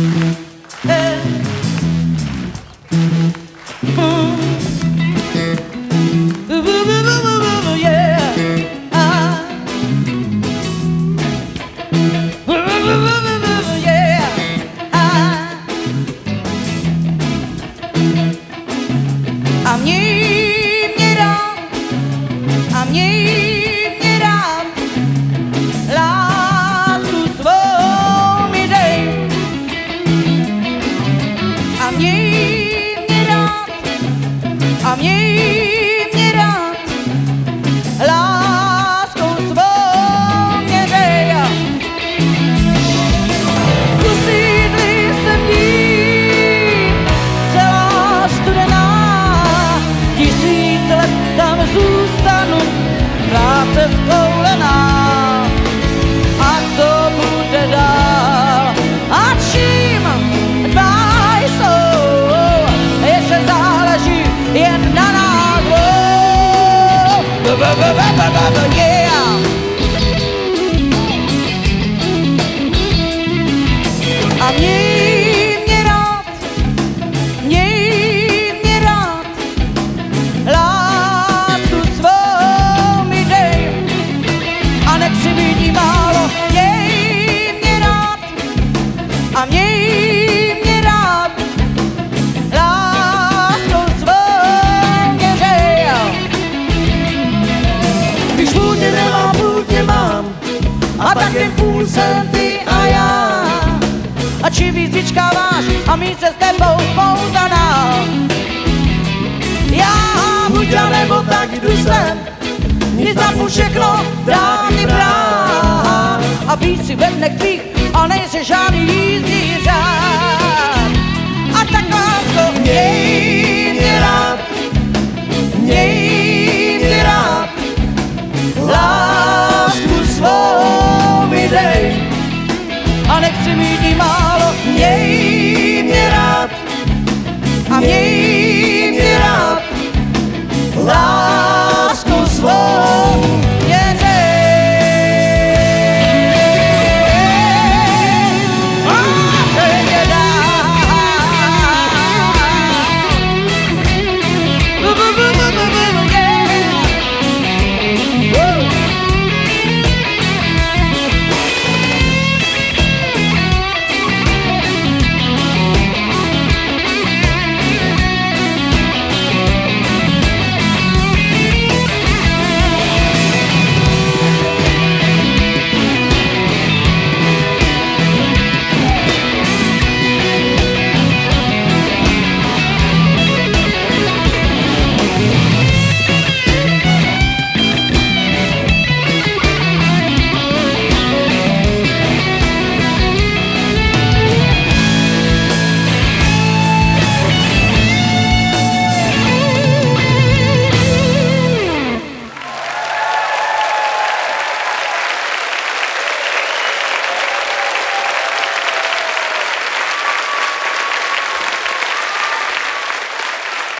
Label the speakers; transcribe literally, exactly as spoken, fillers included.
Speaker 1: Hey. Mm. Ooh, ooh, ooh, ooh, ooh, yeah. Ah. Ooh, ooh, ooh, ooh, ooh, yeah. Ah. A měj mě rád, a měj mě rád, lásku svou mi dej. A měj mě rád, a měj mě rád, lásku svou mě dej. Usídli se v ní celá studená, tisíc let tam zůstanu, práce zkoulená. A co bude dál? A čím dva jsou? Ještě záleží jen na nás dvou. Yeah. A měj mě rád, měj mě rád, lásku svou mi dej. A nechci být jí málo, měj mě rád, a měj mě rád, lásku svou mě dej.
Speaker 2: Když půl tě nemám, půl tě mám,
Speaker 1: A tak jen půl jsem ty a já. A čím víc vyčkáváš a míň se s tebou spoutaná. Já buď já nebo tak jdu sem, nic napůl všechno dá mi brát. A víc si ve dnech tvých a nejsi žádný jízdní řád. A tak lásko, měj mě rád, měj mě rád, lásku svou mi dej. A nechci mít jí málo, měj mě rád, a měj mě rád, lásku svou